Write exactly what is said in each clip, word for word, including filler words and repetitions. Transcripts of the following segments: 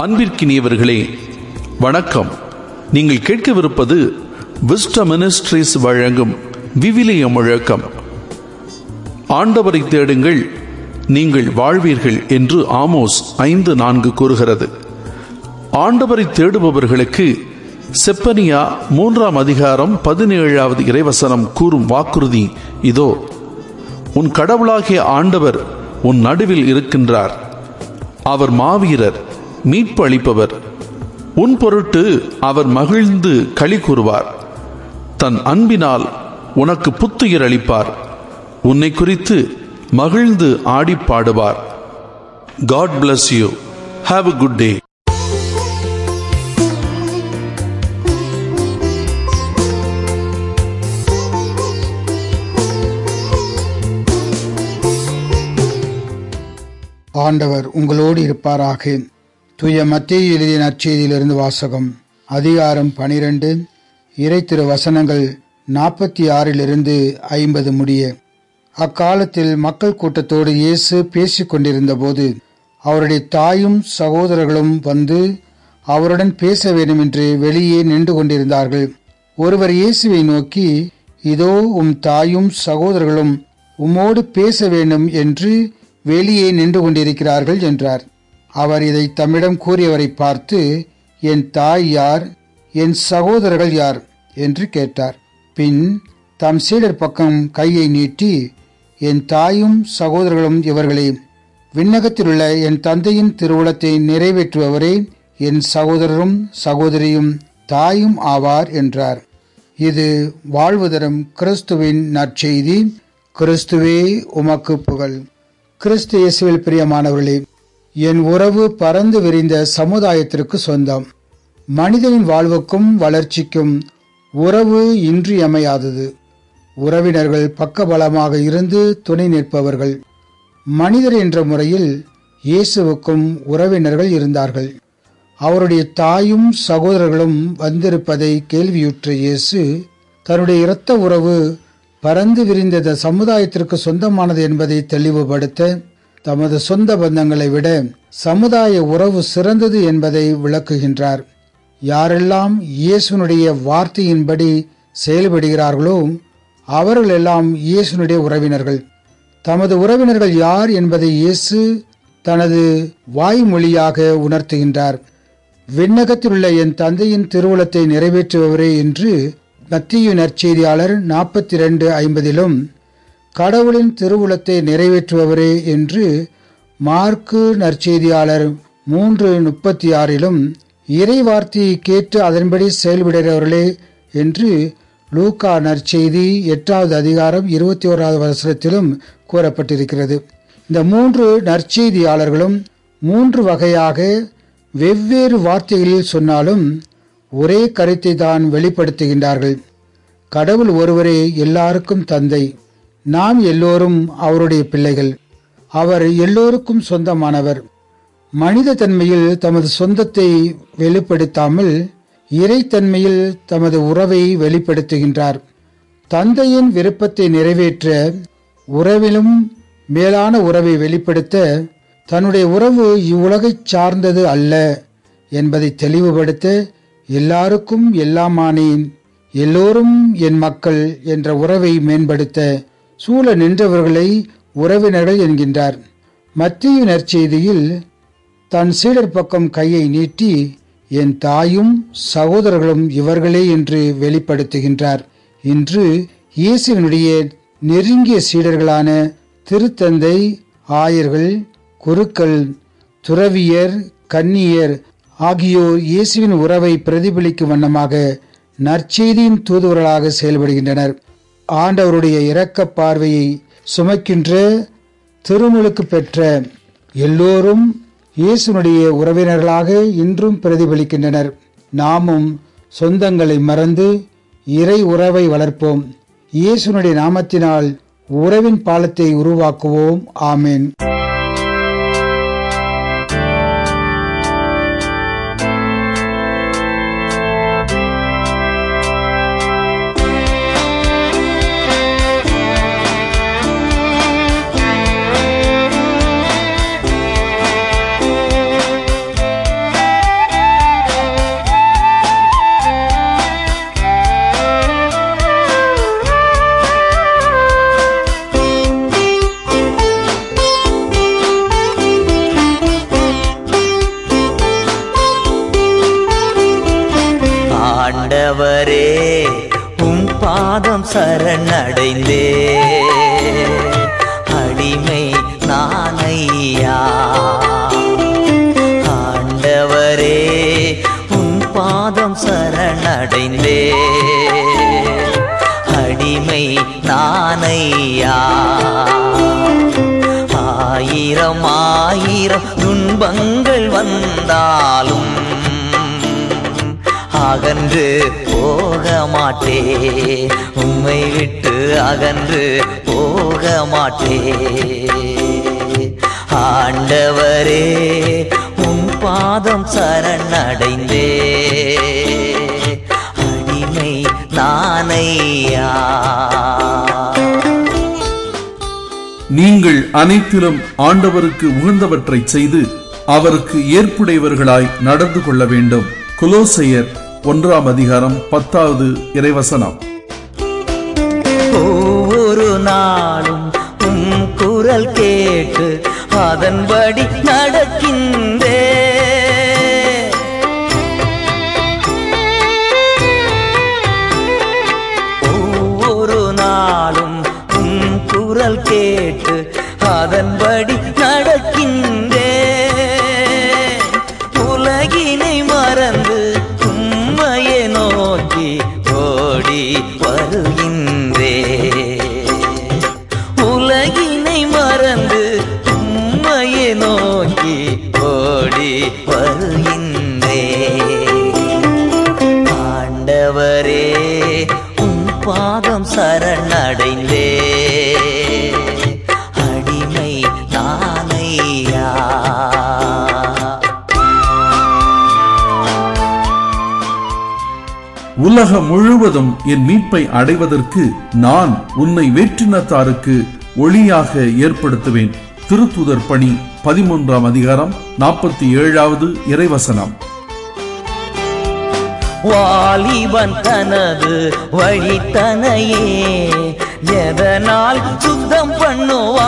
அன்பிற்கினியவர்களே வணக்கம். நீங்கள் கேட்கவிருப்பது விஸ்டம் மினிஸ்ட்ரீஸ் வழங்கும் விவிலிய முழக்கம். ஆண்டவரை தேடுங்கள், நீங்கள் வாழ்வீர்கள் என்று ஆமோஸ் ஐந்து நான்கு கூறுகிறது. ஆண்டவரை தேடுபவர்களுக்கு செப்பனியா மூன்றாம் அதிகாரம் பதினேழாவது இறைவசனம் கூறும் வாக்குறுதி இதோ: உன் கடவுளாகிய ஆண்டவர் உன் நடுவில் இருக்கின்றார். அவர் மாவீரர், மீட்பு அளிப்பவர். உன் பொருட்டு அவர் மகிழ்ந்து களி கூறுவார். தன் அன்பினால் உனக்கு புத்துயிர் அளிப்பார். உன்னை குறித்து மகிழ்ந்து ஆடி பாடுவார். God bless you. Have a good day. ஆண்டவர் உங்களோடு இருப்பாராக. தூய மத்தேயு எழுதிய நற்செய்தியிலிருந்து வாசகம். அதிகாரம் பனிரெண்டு, இறை திரு வசனங்கள் நாற்பத்தி ஆறிலிருந்து ஐம்பது முடிய. அக்காலத்தில் மக்கள் கூட்டத்தோடு இயேசு பேசிக் கொண்டிருந்த போது அவருடைய தாயும் சகோதரர்களும் வந்து அவருடன் பேச வேண்டும் என்று வெளியே நின்று கொண்டிருந்தார்கள். ஒருவர் இயேசுவை நோக்கி, இதோ உம் தாயும் சகோதரர்களும் உம்மோடு பேச வேண்டும் என்று வெளியே நின்று கொண்டிருக்கிறார்கள் என்றார். அவர் இதை தம்மிடம் கூறியவரை பார்த்து, என் தாய் யார், என் சகோதரர்கள் யார் என்று கேட்டார். பின் தம் சீடர் பக்கம் கையை நீட்டி, என் தாயும் சகோதரர்களும் இவர்களே, விண்ணகத்திலுள்ள என் தந்தையின் திருவுளத்தை நிறைவேற்றுபவரே என் சகோதரரும் சகோதரியும் தாயும் ஆவார் என்றார். இது வாழ்வு தரும் கிறிஸ்துவின் நற்செய்தி. கிறிஸ்துவே உமக்கு புகழ். கிறிஸ்து இயேசுவில் பிரியமானவர்களே, என் உறவு பரந்து விரிந்த சமுதாயத்திற்கு சொந்தம். மனிதனின் வாழ்வுக்கும் வளர்ச்சிக்கும் உறவு இன்றியமையாதது. உறவினர்கள் பக்கபலமாக இருந்து துணை நிற்பவர்கள். மனிதர் என்ற முறையில் இயேசுவுக்கும் உறவினர்கள் இருந்தார்கள். அவருடைய தாயும் சகோதரர்களும் வந்திருப்பதை கேள்வியுற்ற இயேசு தன்னுடைய இரத்த உறவு பரந்து விரிந்த சமுதாயத்திற்கு சொந்தமானது என்பதை தெளிவுபடுத்த தமது சொந்த பந்தங்களை விட சமுதாய உறவு சிறந்தது என்பதை விளக்குகின்றார். யாரெல்லாம் இயேசுனுடைய வார்த்தையின்படி செயல்படுகிறார்களோ அவர்கள் எல்லாம் இயேசுனுடைய உறவினர்கள். தமது உறவினர்கள் யார் என்பதை இயேசு தனது வாய்மொழியாக உணர்த்துகின்றார். விண்ணகத்தில் உள்ள என் தந்தையின் திருவுளத்தை நிறைவேற்றுபவரே என்று மத்தேயு நற்செய்தியாளர் நாற்பத்தி இரண்டு ஐம்பதிலும், கடவுளின் திருவுளத்தை நிறைவேற்றுபவரே என்று மார்க்கு நற்செய்தியாளர் மூன்று முப்பத்தி ஆறிலும், இறை வார்த்தையை கேட்டு அதன்படி செயல்படுகிறவர்களே என்று லூக்கா நற்செய்தி எட்டாவது அதிகாரம் இருபத்தி ஓராவது வசனத்திலும் கூறப்பட்டிருக்கிறது. இந்த மூன்று நற்செய்தியாளர்களும் மூன்று வகையாக வெவ்வேறு வார்த்தைகளில் சொன்னாலும் ஒரே கருத்தை தான் வெளிப்படுத்துகின்றார்கள். கடவுள் ஒருவரே எல்லாருக்கும் தந்தை. நாம் எல்லோரும் அவருடைய பிள்ளைகள். அவர் எல்லோருக்கும் சொந்தமானவர். மனித தன்மையில் தமது சொந்தத்தை வெளிப்படுத்தாமல் இறைத்தன்மையில் தமது உறவை வெளிப்படுத்துகின்றார். தந்தையின் விருப்பத்தை நிறைவேற்ற உறவிலும் மேலான உறவை வெளிப்படுத்த தன்னுடைய உறவு இவ்வுலகை சார்ந்தது அல்ல என்பதை தெளிவுபடுத்த எல்லாருக்கும் எல்லாமானேன், எல்லோரும் என் மக்கள் என்ற உறவை மேம்படுத்த சூழ நின்றவர்களை உறவினர்கள் என்கின்றார். மத்தேயு நற்செய்தியில் தன் சீடர் பக்கம் கையை நீட்டி, என் தாயும் சகோதரர்களும் இவர்களே என்று வெளிப்படுத்துகின்றார். இன்று இயேசுவினுடைய நெருங்கிய சீடர்களான திருத்தந்தை, ஆயர்கள், குருக்கள், துறவியர், கன்னியர் ஆகியோர் இயேசுவின் உறவை பிரதிபலிக்கும் வண்ணமாக நற்செய்தியின் தூதுவர்களாக செயல்படுகின்றனர். ஆண்டவருடைய இரக்க பார்வையை சுமக்கின்ற திருமுழுக்கு பெற்ற எல்லோரும் இயேசுனுடைய உறவினர்களாக இன்றும் பிரதிபலிக்கின்றனர். நாமும் சொந்தங்களை மறந்து இறை உறவை வளர்ப்போம். இயேசுனுடைய நாமத்தினால் உறவின் பாலத்தை உருவாக்குவோம். ஆமேன். ஆண்டவரே உம் பாதம் சரணடைந்தே அடிமை நானையா. ஆண்டவரே உம் பாதம் சரணடைந்தே அடிமை நானையா. ஆயிரம் ஆயிரம் துன்பங்கள் வந்தாலும் அகன்று போக மாட்டே, உம்மை விட்டு அகன்று போக மாட்டே. ஆண்டவரே உம் பாதம் சரணடைந்தே அடிமை நானையா. நீங்கள் அனைத்திலும் ஆண்டவருக்கு உகந்தவற்றை செய்து அவருக்கு ஏற்புடையவர்களாய் நடந்து கொள்ள வேண்டும். கொலோசையர் ஒன்றாம் அதிகாரம் பத்தாவது இறைவசனம். ஒவ்வொரு நாளும் உம் குரல் கேட்டு அதன்படி நடக்கின்றே. ஒவ்வொரு நாளும் உம் குரல் கேட்டு அதன்படி நடக்கின்றே. உலகினை மறந்து உம்மையை நோக்கி ஓடி வருகின்றே. உலகினை மறந்து உம்மையை நோக்கி ஓடி வருகின்றே. ஆண்டவரே உம் பாதம் சரணடைந்தே அடிமை நானையா. உலகம் முழுவதும் என் மீட்பை அடைவதற்கு நான் உன்னை வேற்றினத்தாருக்கு ஒளியாக ஏற்படுத்துவேன். திருத்தூதர் பணி பதிமூன்றாம் அதிகாரம் நாற்பத்தி ஏழாவது இறைவசனம். வாலிபன் தனது வழித்தனையே எதனால் சுத்தம் பண்ணுவா.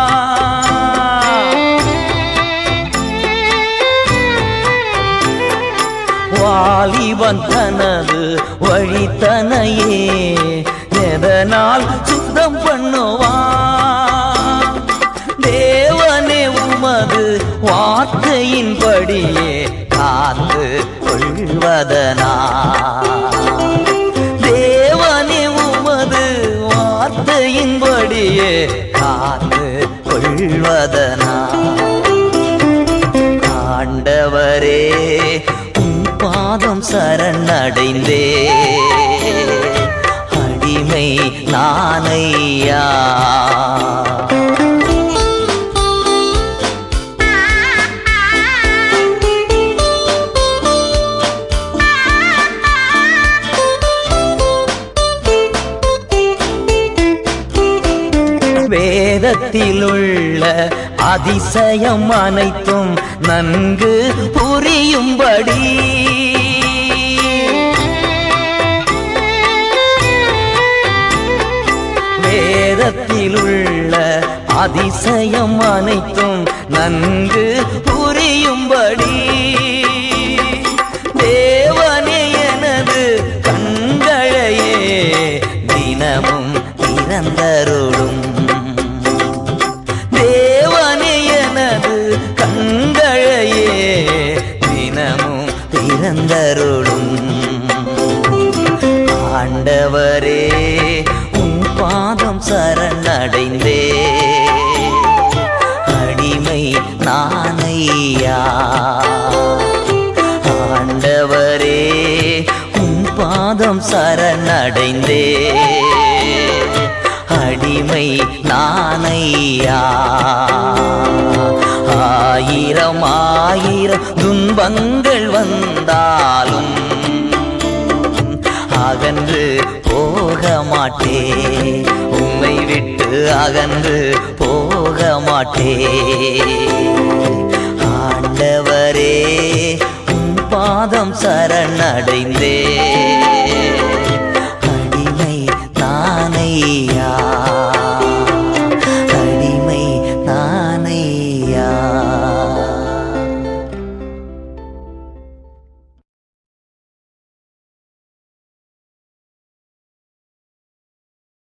வாலிபன் தனது வழித்தனையே எதனால் சுத்தம் பண்ணுவா. தேவனே உமது வார்த்தையின்படியே காத்து கொள்வதனா. தேவனே உமது வார்த்தையின்படியே காத்து கொள்வதனா. ஆண்டவரே உம் பாதம் சரணடைந்தே அடிமை நானையா. வேதத்திலுள்ள அதிசயம் அனைத்தும் நன்கு புரியும்படி வேதத்திலுள்ள அதிசயம் அனைத்தும் நன்கு புரியும்படி தேவனே எனது கண்களையே தினமும் திறந்தருளும். தேவனே எனது கண்களையே தினமும் திறந்தருளும். ஆண்டவரே உம் பாதம் சரணடைந்தே அடிமை நானையா. ஆண்டவரே உம் பாதம் சரணடைந்தே அடிமை நானையா. ஆயிரம் ஆயிரம் துன்பங்கள் வந்தாலும் அகன்று போக மாட்டே, உம்மை விட்டு அகன்று போக மாட்டே. ஆண்டவரே உம் பாதம் சரணடைந்தே